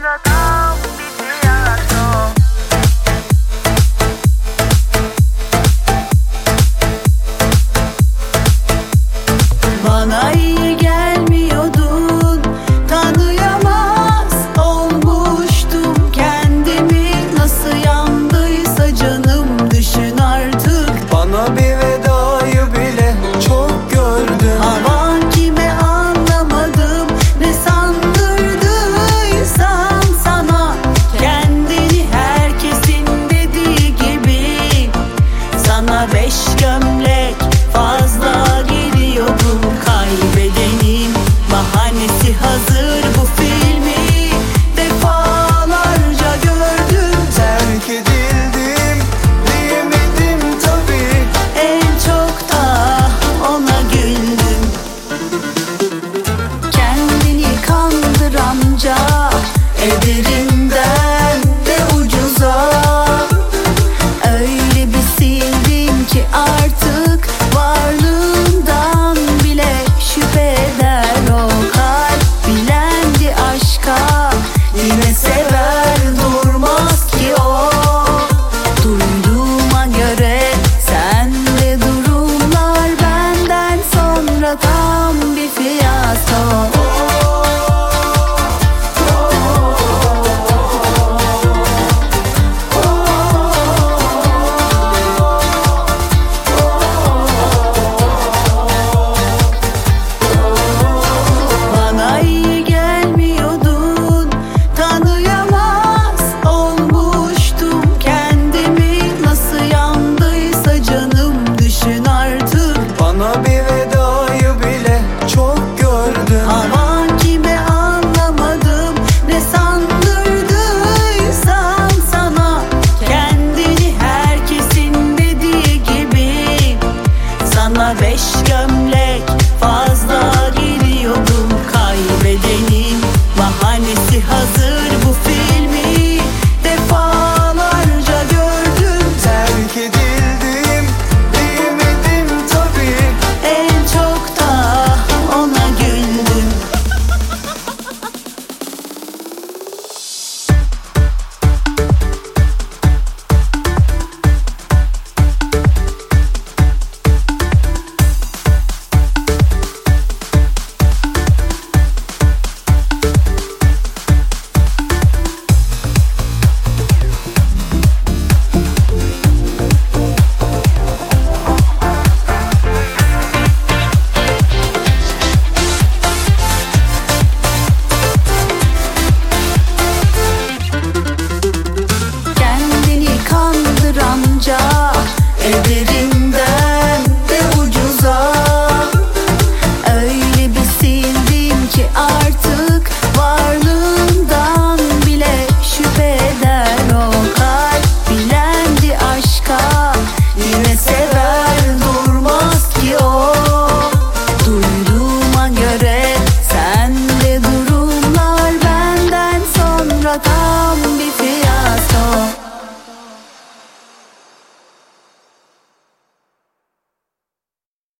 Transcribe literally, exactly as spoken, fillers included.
aslında tam bir tiyatro. Bana iyi gelmiyordun, tanıyamaz olmuştum kendimi. Nasıl yandıysa canım düşün artık. Bana bir vedayı bile çok gördüm. Havan kime anlamadım, ne sandırdıysan sana kendini herkesin dediği gibi. Sana beş gömlek fazla geliyordum, kaybedenin bahanesi hazır. Bu filmi defalarca gördüm. Terk edildim diyemedim tabii. En çok da ona güldüm. Kendini kandıranca ederim